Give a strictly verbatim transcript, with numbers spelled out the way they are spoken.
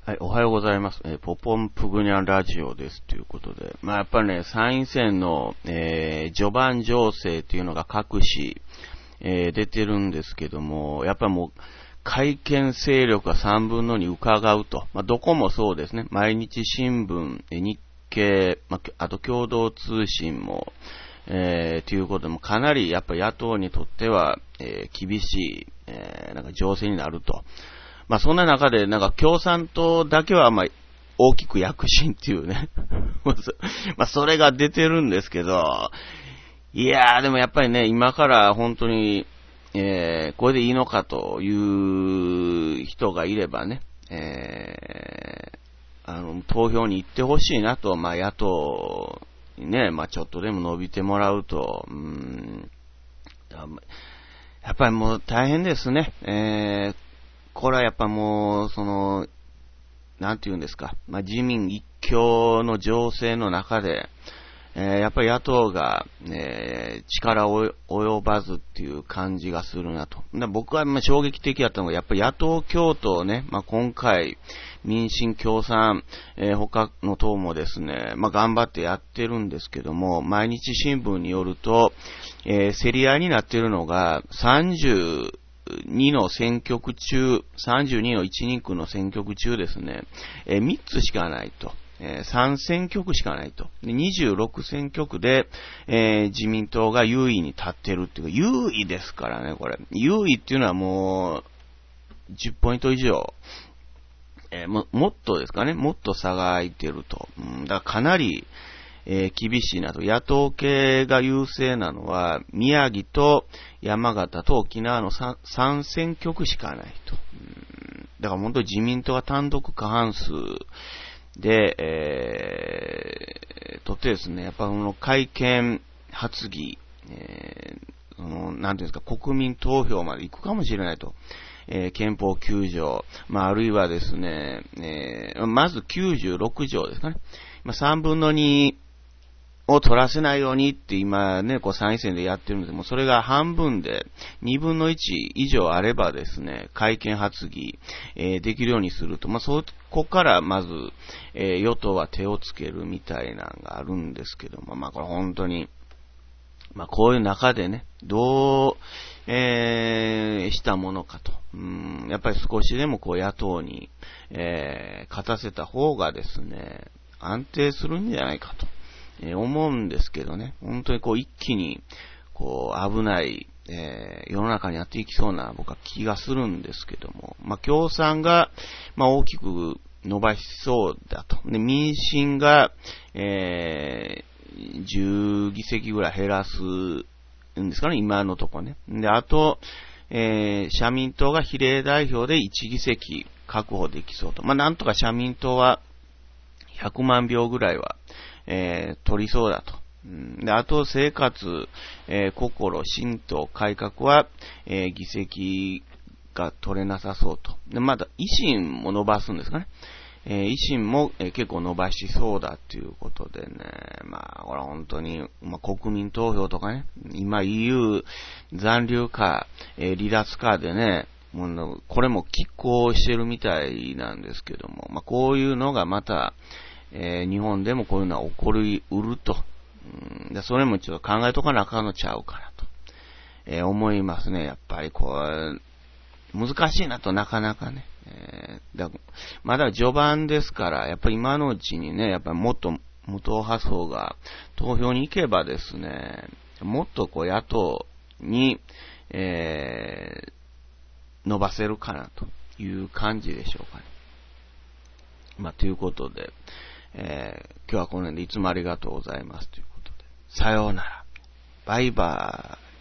はい、おはようございます。えー、ポポンプグニャンラジオですということで、まあやっぱりね、参院選の、えー、序盤情勢っていうのが各紙、えー、出てるんですけども、やっぱりもう、改憲勢力がさんぶんのに伺うと。まあどこもそうですね。毎日新聞、日経、まあ、あと共同通信も、えー、ということでもかなりやっぱ野党にとっては、えー、厳しい、えー、なんか情勢になると。まあそんな中でなんか共産党だけはまあ大きく躍進っていうね。まあそれが出てるんですけど、いやーでもやっぱりね、今から本当に、えー、これでいいのかという人がいればね、えー、あの、投票に行ってほしいなと、まあ野党にね、まあちょっとでも伸びてもらうと、うーん、やっぱりもう大変ですね。えーこれはやっぱもう、その、なんて言うんですか、まあ、自民一強の情勢の中で、えー、やっぱり野党が、えー、力を及ばずっていう感じがするなと。で僕はまあ衝撃的だったのが、やっぱり野党共闘ね、まあ、今回、民進共産、えー、他の党もですね、まあ、頑張ってやってるんですけども、毎日新聞によると、えー、競り合いになっているのが、さんじゅう、にの選挙区中、さんじゅうにのいちにんくの選挙区中ですね、えー、みっつしかないと。えー、さん選挙区しかないと。でにじゅうろく選挙区で、えー、自民党が優位に立ってるっていうか、優位ですからね、これ。優位っていうのはもう、じゅっポイント以上、えー、も、もっとですかね、もっと差が開いてると。うん、だからかなり、えー、厳しいなと。野党系が優勢なのは、宮城と山形と沖縄の 3, さん選挙区しかないと。うん、だから本当に自民党が単独過半数で、えー、とってですね、やっぱこの改憲発議、えー、そのなんていうんですか、国民投票まで行くかもしれないと。えー、憲法きゅう条、まあ、あるいはですね、えー、まずきゅうじゅうろく条ですかね。まあ、さんぶんのにを取らせないようにって今ね、こう参院選でやってるんですけども、それが半分でにぶんのいち以上あればですね、改憲発議、えー、できるようにすると、まあ、そこからまず、えー、与党は手をつけるみたいなのがあるんですけども、まあ、これ本当に、まあ、こういう中でね、どう、えー、したものかと。うん、やっぱり少しでもこう野党に、えー、勝たせた方がですね、安定するんじゃないかと。えー、思うんですけどね、本当にこう一気にこう危ない、えー、世の中になっていきそうな僕は気がするんですけども、まあ共産がまあ大きく伸ばしそうだと。で民進が、えー、じゅうぎせきぐらい減らすんですかね、今のとこね。であと、えー、社民党が比例代表でいちぎせき確保できそうと。まあなんとか社民党はひゃくまんびょうぐらいはえー、取りそうだと。うん、で、あと、生活、えー、心、新党、改革は、えー、議席が取れなさそうと。で、まだ、維新も伸ばすんですかね。えー、維新も、えー、結構伸ばしそうだということでね。まあ、これは本当に、まあ、国民投票とかね、今 イーユー 残留か、えー、離脱かでね、もうこれも拮抗してるみたいなんですけども、まあ、こういうのがまた、えー、日本でもこういうのは起こりうると。うん、でそれもちょっと考えとかなあかんのちゃうかなと、えー、思いますね。やっぱりこう、難しいなとなかなかね。えー、だまだ序盤ですから、やっぱり今のうちにね、やっぱりもっと無党派層が投票に行けばですね、もっとこう野党に、えー、伸ばせるかなという感じでしょうかね。まあ、ということで、えー、今日はこの辺でいつもありがとうございますということで。さようなら。バイバーイ。